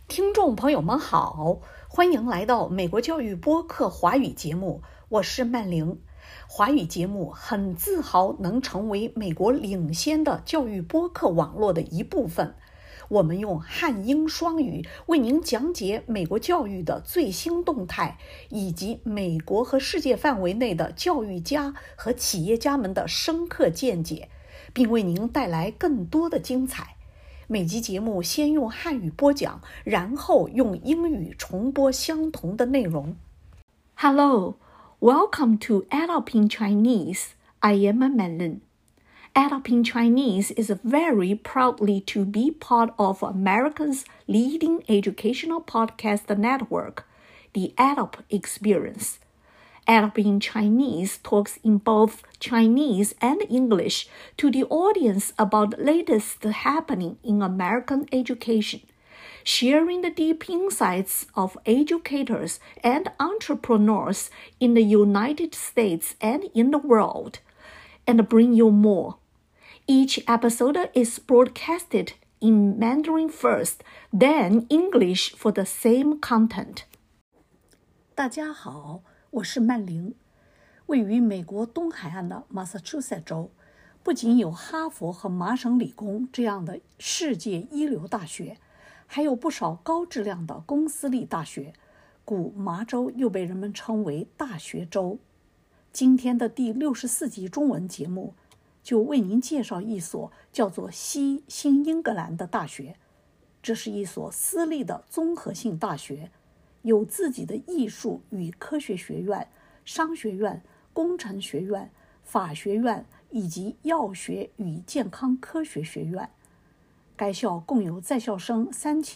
听众朋友们好，欢迎来到美国教育播客华语节目，我是曼玲。华语节目很自豪能成为美国领先的教育播客网络的一部分。我们用汉英双语为您讲解美国教育的最新动态，以及美国和世界范围内的教育家和企业家们的深刻见解，并为您带来更多的精彩。每集节目先用汉语播讲，然后用英语重播相同的内容。Hello, welcome to Add Up in Chinese. I am Manlin. Add Up in Chinese is very proudly to be part of America's leading educational podcast network, the Add Up Experience.Add Up in Chinese talks in both Chinese and English to the audience about the latest happening in American education, sharing the deep insights of educators and entrepreneurs in the United States and in the world, and bring you more. Each episode is broadcasted in Mandarin first, then English for the same content. 大家好，我是曼玲。位于美国东海岸的马萨诸塞州，不仅有哈佛和麻省理工这样的世界一流大学，还有不少高质量的公私立大学，故麻州又被人们称为大学州。今天的第64集中文节目，就为您介绍一所叫做西新英格兰的大学。这是一所私立的综合性大学，有自己的艺术与科学学院、商学院、工程学院、法学院以及药学与健康科学学院。该校共有在校生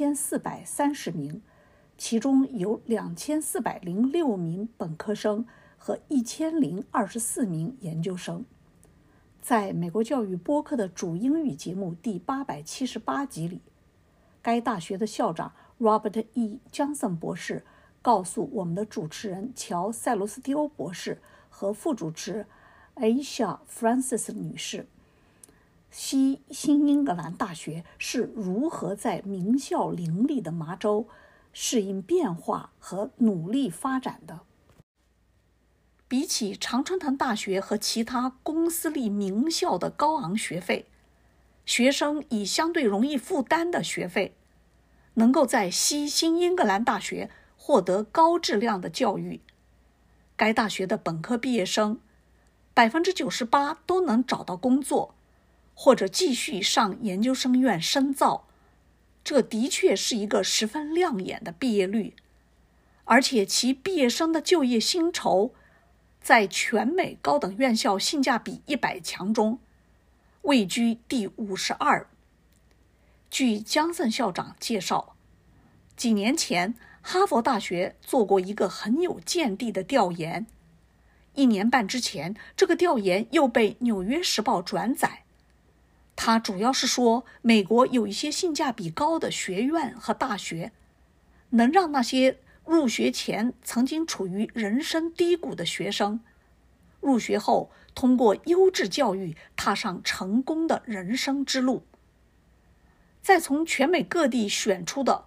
3430名，其中有2406名本科生和1024名研究生。在美国教育播客的主英语节目第878集里，该大学的校长 Robert E. Johnson 博士告诉我们的主持人乔·塞罗斯蒂欧博士和副主持 Aisha Francis 女士，西新英格兰大学是如何在名校林立的麻州适应变化和努力发展的。比起常春藤大学和其他公私立名校的高昂学费，学生以相对容易负担的学费，能够在西新英格兰大学获得高质量的教育。该大学的本科毕业生 98% 都能找到工作，或者继续上研究生院深造。这的确是一个十分亮眼的毕业率，而且其毕业生的就业薪酬在全美高等院校性价比100强中位居第52。据江森校长介绍，几年前哈佛大学做过一个很有见地的调研，1年半之前，这个调研又被《纽约时报》转载。它主要是说，美国有一些性价比高的学院和大学，能让那些入学前曾经处于人生低谷的学生，入学后通过优质教育踏上成功的人生之路。在从全美各地选出的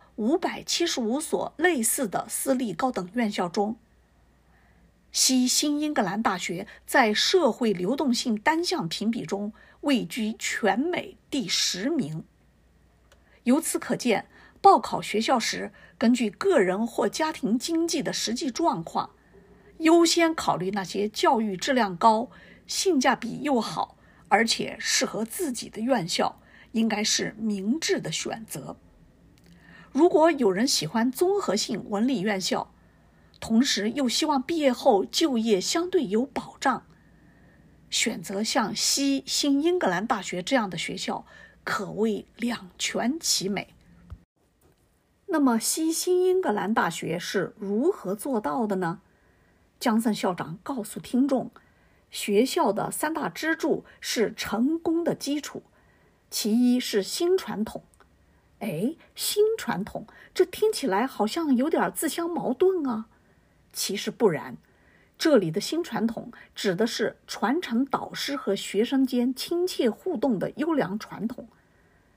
575所类似的私立高等院校中，西新英格兰大学在社会流动性单项评比中位居全美第10名。由此可见，报考学校时，根据个人或家庭经济的实际状况，优先考虑那些教育质量高、性价比又好，而且适合自己的院校，应该是明智的选择。如果有人喜欢综合性文理院校，同时又希望毕业后就业相对有保障，选择像西新英格兰大学这样的学校，可谓两全其美。那么西新英格兰大学是如何做到的呢？江森校长告诉听众，学校的3大支柱是成功的基础，其一是新传统。新传统，这听起来好像有点自相矛盾啊。其实不然，这里的新传统指的是传承导师和学生间亲切互动的优良传统。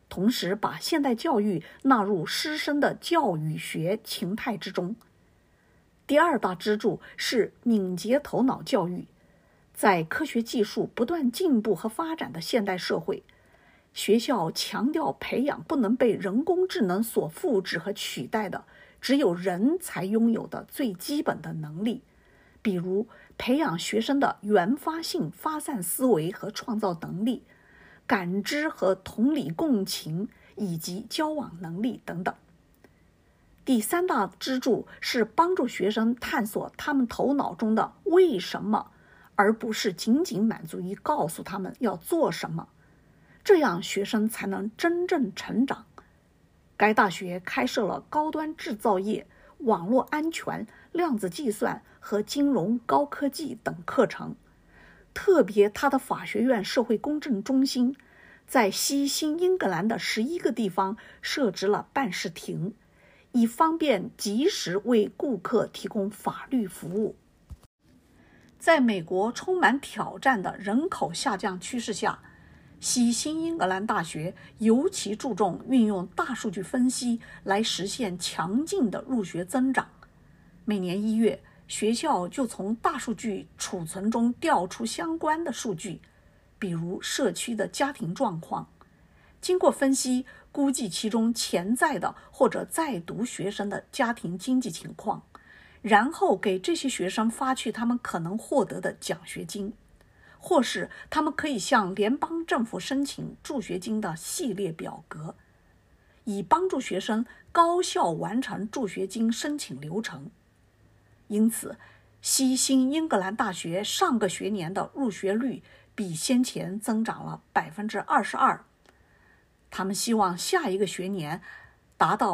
同时把现代教育纳入师生的教育学形态之中。第二大支柱是敏捷头脑教育。在科学技术不断进步和发展的现代社会，学校强调培养不能被人工智能所复制和取代的，只有人才拥有的最基本的能力，比如培养学生的原发性发散思维和创造能力、感知和同理共情以及交往能力等等。第三大支柱是帮助学生探索他们头脑中的为什么，而不是仅仅满足于告诉他们要做什么，这样学生才能真正成长。该大学开设了高端制造业、网络安全、量子计算和金融高科技等课程。特别它的法学院社会公正中心在西新英格兰的11个地方设置了办事亭，以方便及时为顾客提供法律服务。在美国充满挑战的人口下降趋势下，西新英格兰大学尤其注重运用大数据分析来实现强劲的入学增长。每年1月，学校就从大数据储存中调出相关的数据，比如社区的家庭状况。经过分析，估计其中潜在的或者在读学生的家庭经济情况，然后给这些学生发去他们可能获得的奖学金，或是他们可以向联邦政府申请助学金的系列表格，以帮助学生高效完成助学金申请流程。因此，西新英格兰大学上个学年的入学率比先前增长了22%。他们希望下一个学年达到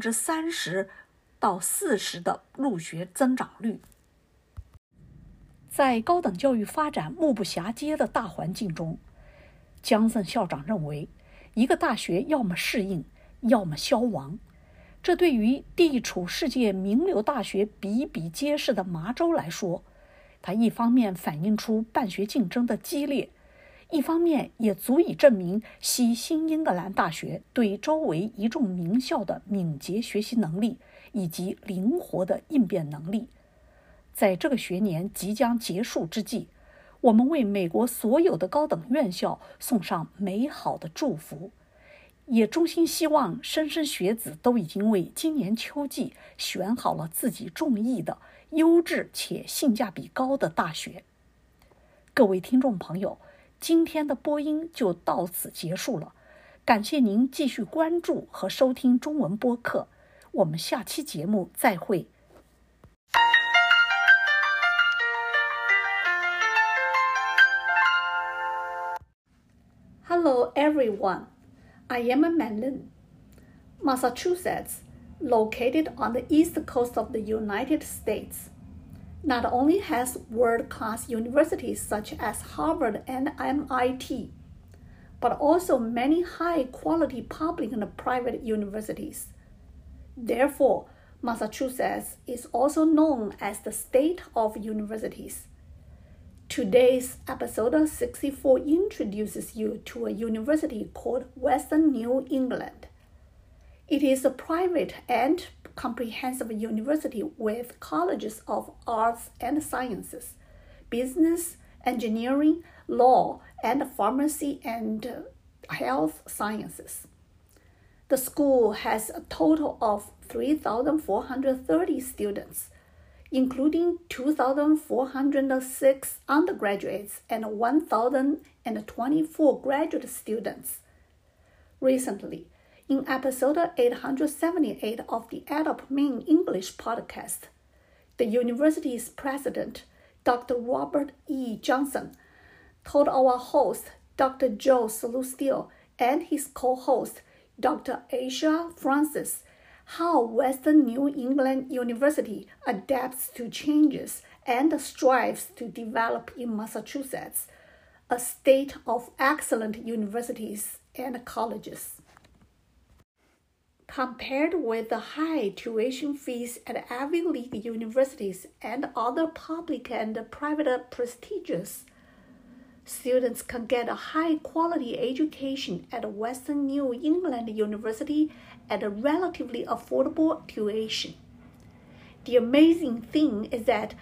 30%到40%的入学增长率。在高等教育发展目不暇接的大环境中，江森校长认为，一个大学要么适应，要么消亡。这对于地处世界名流大学比比皆是的麻州来说，它一方面反映出办学竞争的激烈，一方面也足以证明西新英格兰大学对周围一众名校的敏捷学习能力以及灵活的应变能力。在这个学年即将结束之际，我们为美国所有的高等院校送上美好的祝福，也衷心希望莘莘学子都已经为今年秋季选好了自己中意的优质且性价比高的大学。各位听众朋友，今天的播音就到此结束了，感谢您继续关注和收听中文播客，我们下期节目再会。Hello everyone, I am Manlin. Massachusetts, located on the east coast of the United States, not only has world-class universities such as Harvard and MIT, but also many high-quality public and private universities. Therefore, Massachusetts is also known as the state of universities. Today's episode 64 introduces you to a university called Western New England. It is a private and comprehensive university with colleges of arts and sciences, business, engineering, law, and pharmacy and health sciences. The school has a total of 3,430 students, including 2,406 undergraduates and 1,024 graduate students. Recently, in episode 878 of the ADOP Main English podcast, the university's president, Dr. Robert E. Johnson, told our host, Dr. Joe Salustio, and his co-host, Dr. Asia Francis, how Western New England University adapts to changes and strives to develop in Massachusetts, a state of excellent universities and colleges. Compared with the high tuition fees at Ivy League universities and other public and private prestigious Students can get a high-quality education at Western New England University at a relatively affordable tuition. The amazing thing is that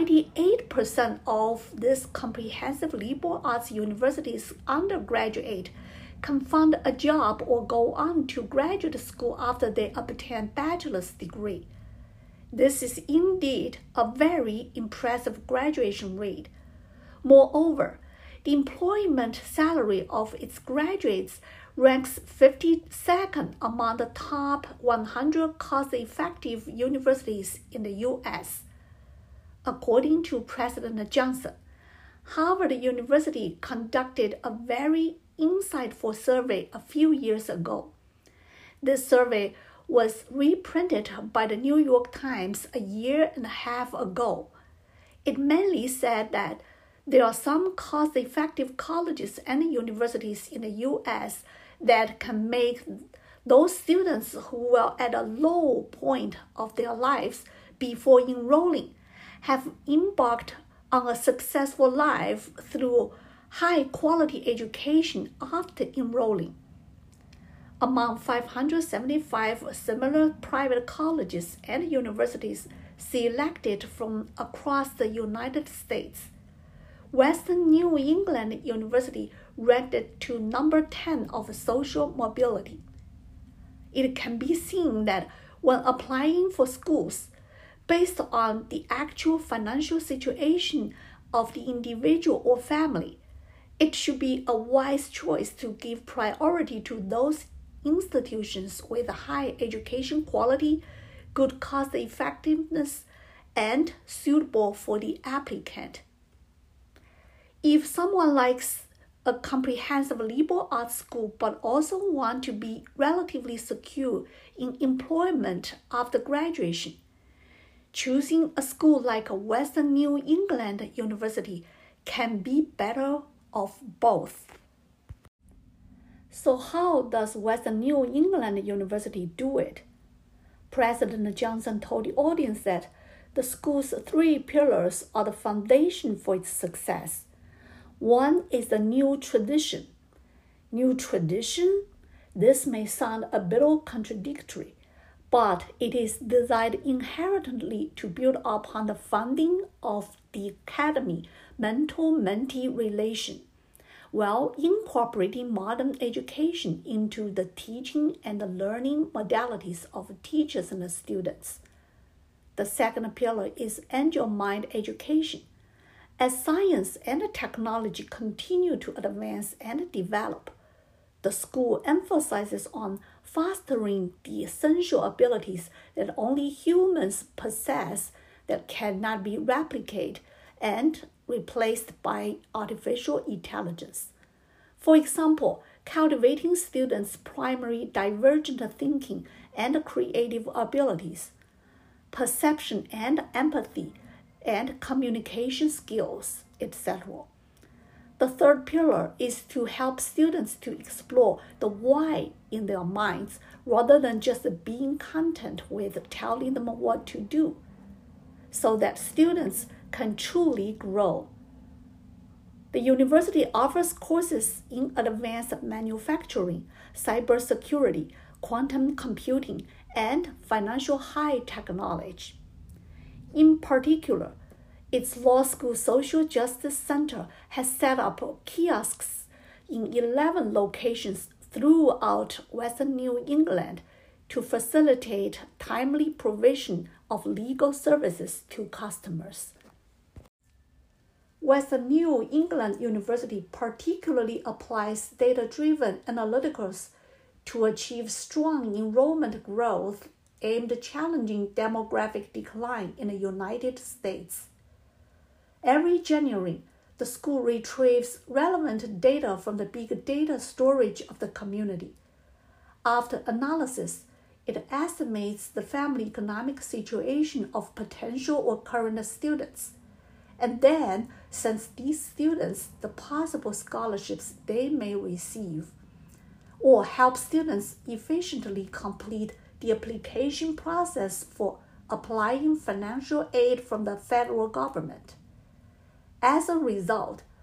98% of this comprehensive liberal arts university's undergraduate can find a job or go on to graduate school after they obtain bachelor's degree. This is indeed a very impressive graduation rate. Moreover, the employment salary of its graduates ranks 52nd among the top 100 cost-effective universities in the U.S. According to President Johnson, Harvard University conducted a very insightful survey a few years ago. This survey was reprinted by the New York Times a year and a half ago. It mainly said that there are some cost-effective colleges and universities in the U.S. that can make those students who were at a low point of their lives before enrolling have embarked on a successful life through high-quality education after enrolling. Among 575 similar private colleges and universities selected from across the United States, Western New England University ranked to number 10 of social mobility. It can be seen that when applying for schools, based on the actual financial situation of the individual or family, it should be a wise choice to give priority to those institutions with high education quality, good cost effectiveness, and suitable for the applicant. If someone likes a comprehensive liberal arts school but also want to be relatively secure in employment after graduation, choosing a school like Western New England University can be better of both. So how does Western New England University do it? President Johnson told the audience that the school's 3 pillars are the foundation for its success. One is the new tradition. New tradition? This may sound a bit contradictory, but it is designed inherently to build upon the founding of the academy mentor-mentee relation, while incorporating modern education into the teaching and the learning modalities of teachers and students. The second pillar is angel mind education. As science and technology continue to advance and develop, the school emphasizes on fostering the essential abilities that only humans possess that cannot be replicated and replaced by artificial intelligence. For example, cultivating students' primary divergent thinking and creative abilities, perception and empathy, and communication skills, etc. The third pillar is to help students to explore the why in their minds rather than just being content with telling them what to do, so that students can truly grow. The university offers courses in advanced manufacturing, cybersecurity, quantum computing, and financial high technology. In particular, its law school social justice center has set up kiosks in 11 locations throughout Western New England to facilitate timely provision of legal services to customers. Western New England University particularly applies data-driven analytics to achieve strong enrollment growth aimed at challenging demographic decline in the United States. Every January, the school retrieves relevant data from the big data storage of the community. After analysis, it estimates the family economic situation of potential or current students, and then sends these students the possible scholarships they may receive, or help students efficiently complete the application process for applying financial aid from the federal government. As a result,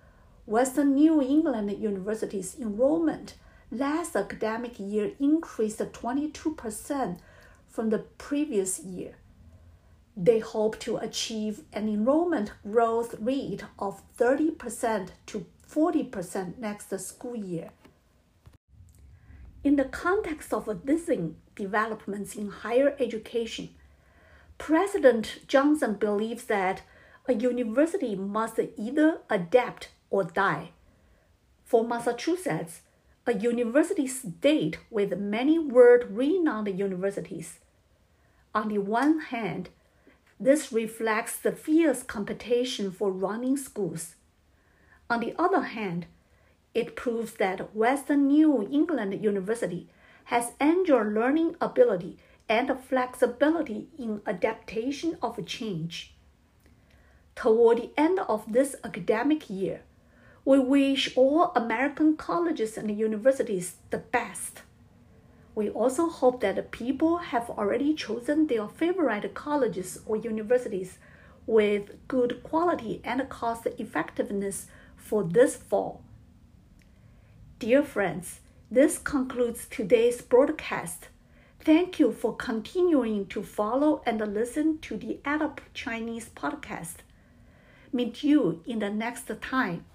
Western New England University's enrollment last academic year increased 22% from the previous year. They hope to achieve an enrollment growth rate of 30% to 40% next school year. In the context of these developments in higher education, President Johnson believes that a university must either adapt or die. For Massachusetts, a university state with many world-renowned universities. On the one hand, this reflects the fierce competition for running schools. On the other hand, it proves that Western New England University has enjoyed learning ability and flexibility in adaptation of change. Toward the end of this academic year, we wish all American colleges and universities the best. We also hope that people have already chosen their favorite colleges or universities with good quality and cost effectiveness for this fall. Dear friends, this concludes today's broadcast. Thank you for continuing to follow and listen to the Adopt Chinese podcast. Meet you in the next time.